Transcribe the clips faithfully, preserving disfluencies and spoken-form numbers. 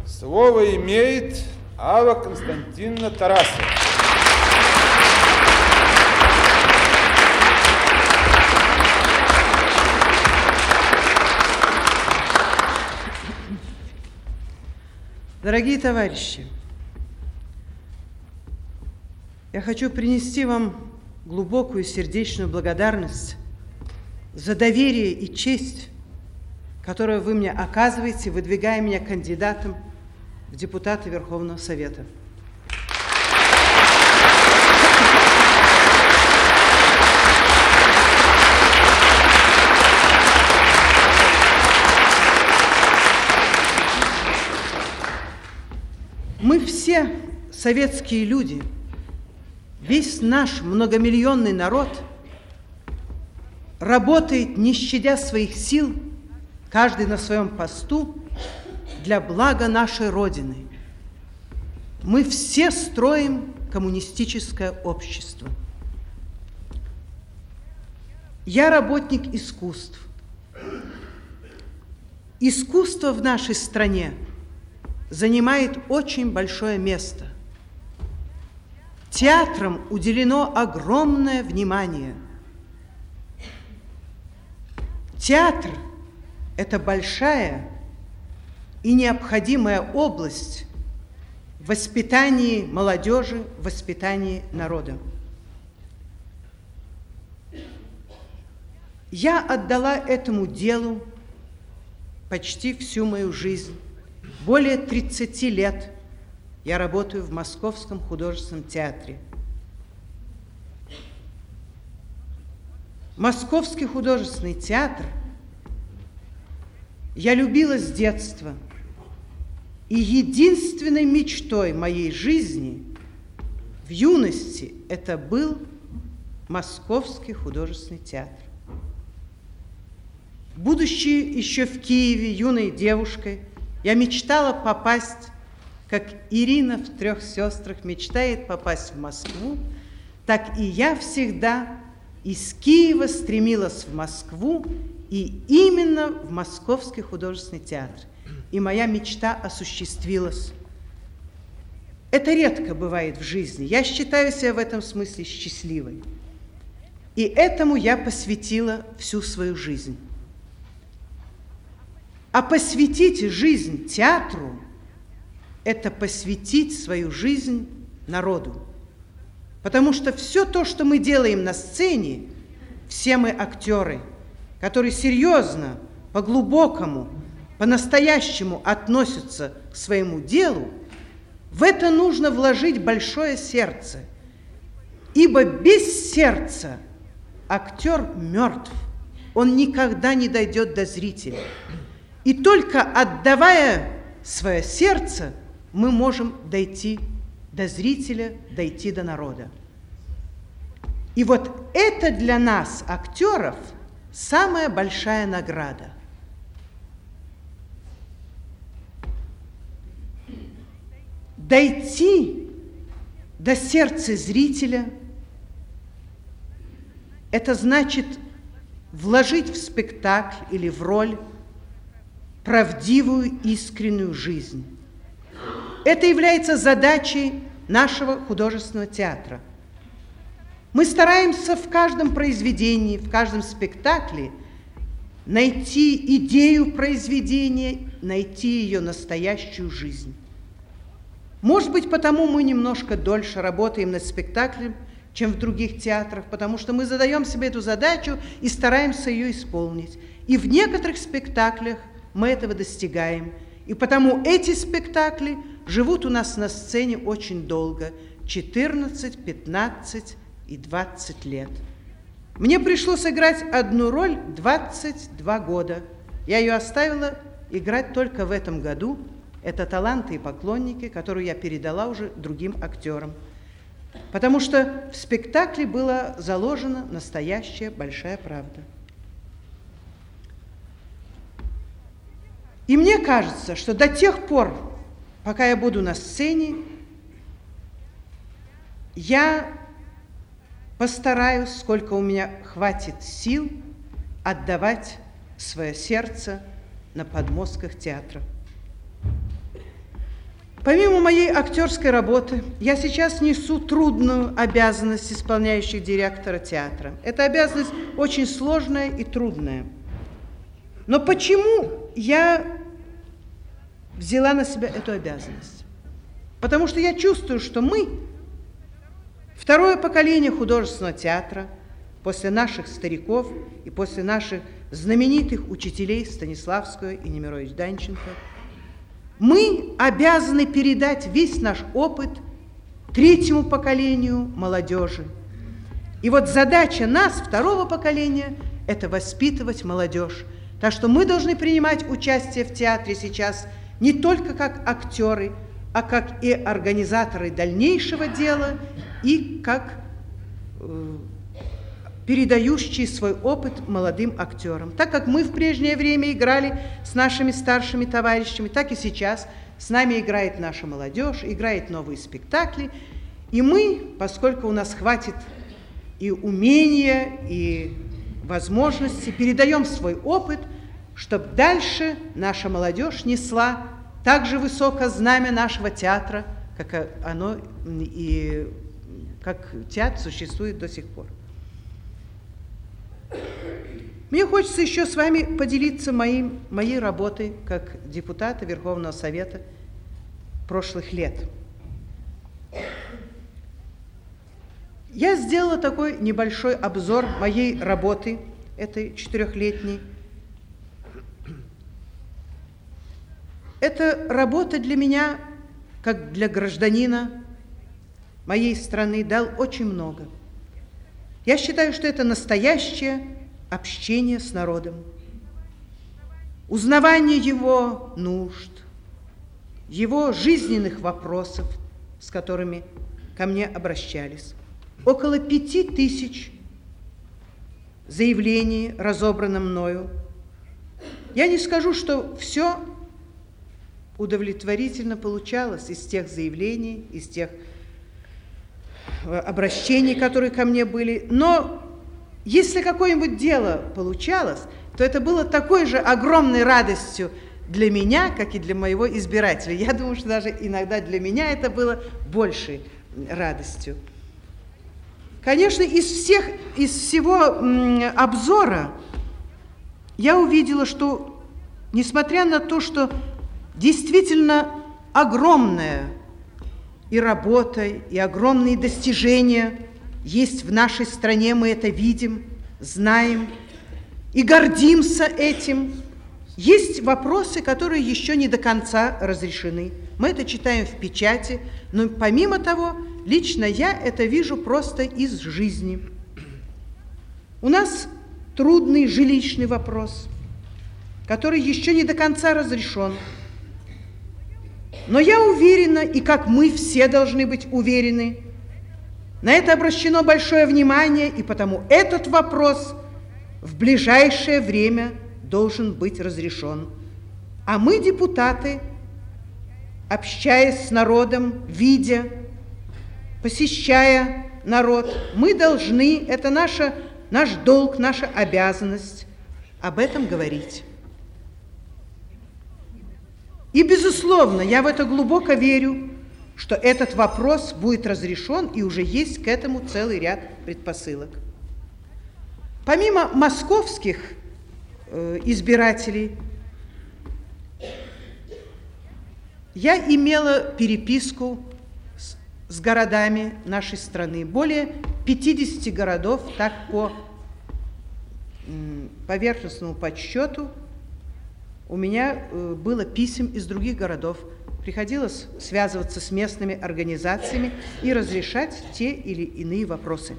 Слово имеет Алла Константиновна Тарасова. Дорогие товарищи, я хочу принести вам глубокую сердечную благодарность за доверие и честь, которую вы мне оказываете, выдвигая меня кандидатом в депутаты Верховного Совета. Мы все советские люди, весь наш многомиллионный народ работает, не щадя своих сил, каждый на своем посту, для блага нашей Родины. Мы все строим коммунистическое общество. Я работник искусств. Искусство в нашей стране занимает очень большое место. Театрам уделено огромное внимание. Театр – это большая и необходимая область в воспитании молодежи, в воспитании народа. Я отдала этому делу почти всю мою жизнь. Более тридцати лет я работаю в Московском художественном театре. Московский художественный театр я любила с детства. И единственной мечтой моей жизни в юности это был Московский художественный театр. Будучи еще в Киеве юной девушкой, я мечтала попасть, как Ирина в «Трех сестрах» мечтает попасть в Москву, так и я всегда из Киева стремилась в Москву и именно в Московский художественный театр. И моя мечта осуществилась. Это редко бывает в жизни. Я считаю себя в этом смысле счастливой. И этому я посвятила всю свою жизнь. А посвятить жизнь театру – это посвятить свою жизнь народу. Потому что все то, что мы делаем на сцене, все мы актеры, которые серьезно, по-глубокому, по-настоящему относятся к своему делу, в это нужно вложить большое сердце. Ибо без сердца актер мертв, он никогда не дойдет до зрителя. И только отдавая свое сердце, мы можем дойти до зрителя, дойти до народа. И вот это для нас, актеров, самая большая награда. Дойти до сердца зрителя – это значит вложить в спектакль или в роль правдивую, искреннюю жизнь. Это является задачей нашего художественного театра. Мы стараемся в каждом произведении, в каждом спектакле найти идею произведения, найти ее настоящую жизнь. Может быть, потому мы немножко дольше работаем над спектаклем, чем в других театрах, потому что мы задаем себе эту задачу и стараемся ее исполнить. И в некоторых спектаклях мы этого достигаем. И потому эти спектакли живут у нас на сцене очень долго, четырнадцать, пятнадцать и двадцать лет. Мне пришлось играть одну роль двадцать два года. Я ее оставила играть только в этом году. Это «Таланты и поклонники», которую я передала уже другим актерам. Потому что в спектакле была заложена настоящая большая правда. И мне кажется, что до тех пор, пока я буду на сцене, я постараюсь, сколько у меня хватит сил, отдавать свое сердце на подмостках театра. Помимо моей актерской работы, я сейчас несу трудную обязанность исполняющего директора театра. Эта обязанность очень сложная и трудная. Но почему я взяла на себя эту обязанность? Потому что я чувствую, что мы, второе поколение художественного театра, после наших стариков и после наших знаменитых учителей Станиславского и Немирович Данченко, мы обязаны передать весь наш опыт третьему поколению молодежи. И вот задача нас, второго поколения, это воспитывать молодежь. Так что мы должны принимать участие в театре сейчас не только как актеры, а как и организаторы дальнейшего дела и как э, передающие свой опыт молодым актерам. Так как мы в прежнее время играли с нашими старшими товарищами, так и сейчас с нами играет наша молодежь, играет новые спектакли. И мы, поскольку у нас хватит и умения, и возможности, передаем свой опыт, чтобы дальше наша молодежь несла так же высоко знамя нашего театра, как оно и как театр существует до сих пор. Мне хочется еще с вами поделиться моим, моей работой как депутата Верховного Совета прошлых лет. Я сделала такой небольшой обзор моей работы, этой четырехлетней. Эта работа для меня, как для гражданина моей страны, дал очень много. Я считаю, что это настоящее общение с народом, узнавание его нужд, его жизненных вопросов, с которыми ко мне обращались. Около пяти тысяч заявлений разобрано мною. Я не скажу, что все удовлетворительно получалось из тех заявлений, из тех обращений, которые ко мне были, но если какое-нибудь дело получалось, то это было такой же огромной радостью для меня, как и для моего избирателя. Я думаю, что даже иногда для меня это было большей радостью. Конечно, из всех, из всего м, обзора я увидела, что, несмотря на то, что действительно огромная и работа, и огромные достижения есть в нашей стране, мы это видим, знаем и гордимся этим. Есть вопросы, которые еще не до конца разрешены. Мы это читаем в печати, но помимо того, лично я это вижу просто из жизни. У нас трудный жилищный вопрос, который еще не до конца разрешен. Но я уверена, и как мы все должны быть уверены, на это обращено большое внимание, и потому этот вопрос в ближайшее время должен быть разрешен. А мы, депутаты, общаясь с народом, видя, посещая народ, мы должны, это наша, наш долг, наша обязанность об этом говорить. И, безусловно, я в это глубоко верю, что этот вопрос будет разрешен, и уже есть к этому целый ряд предпосылок. Помимо московских э, избирателей, я имела переписку с, с городами нашей страны. Более пятидесяти городов, так по м, поверхностному подсчету, у меня э, было писем из других городов. Приходилось связываться с местными организациями и разрешать те или иные вопросы.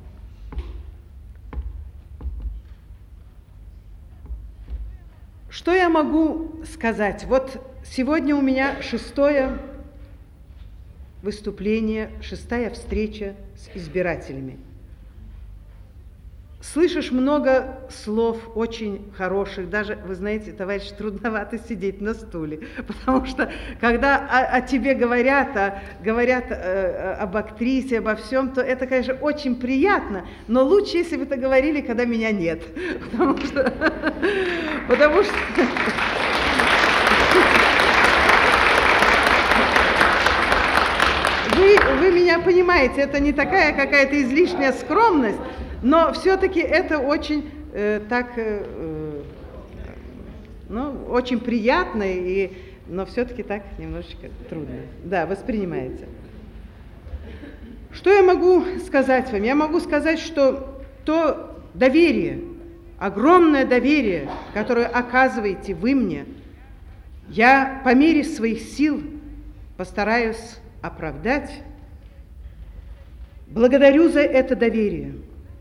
Что я могу сказать? Вот сегодня у меня шестое выступление, шестая встреча с избирателями. Слышишь много слов очень хороших, даже, вы знаете, товарищ, трудновато сидеть на стуле, потому что, когда о, о тебе говорят, а, говорят э, об актрисе, обо всем, то это, конечно, очень приятно, но лучше, если бы это говорили, когда меня нет, потому что... Потому что... понимаете, это не такая какая-то излишняя скромность, но все-таки это очень э, так, э, ну, очень приятно, и, но все-таки так немножечко трудно. Да, воспринимается. Что я могу сказать вам? Я могу сказать, что то доверие, огромное доверие, которое оказываете вы мне, я по мере своих сил постараюсь оправдать. Благодарю за это доверие.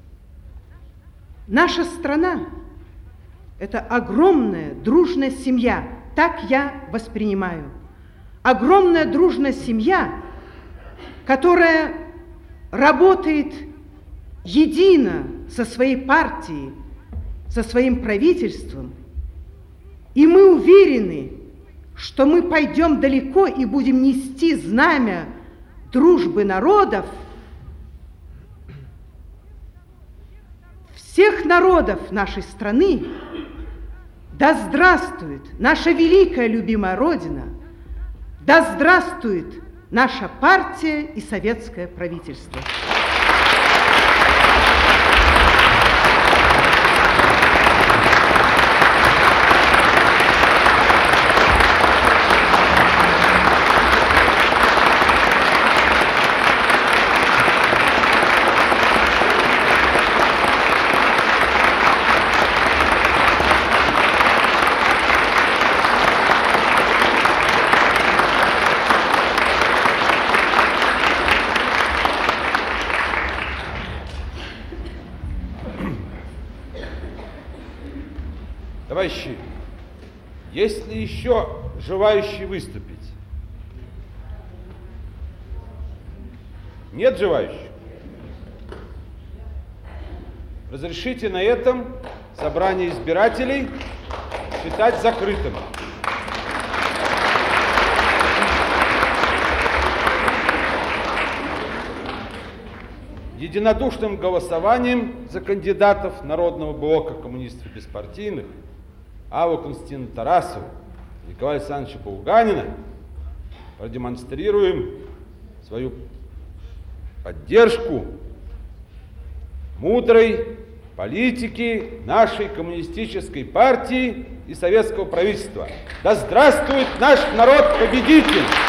Наша страна – это огромная дружная семья, так я воспринимаю. Огромная дружная семья, которая работает едино со своей партией, со своим правительством, и мы уверены, что мы пойдем далеко и будем нести знамя дружбы народов, всех народов нашей страны. Да здравствует наша великая любимая Родина, да здравствует наша партия и советское правительство. Товарищи, есть ли еще желающие выступить? Нет желающих? Разрешите на этом собрание избирателей считать закрытым. Единодушным голосованием за кандидатов Народного блока коммунистов беспартийных Аллу Константиновну Тарасову и Николая Александровича Булганина продемонстрируем свою поддержку мудрой политики нашей коммунистической партии и советского правительства. Да здравствует наш народ победитель!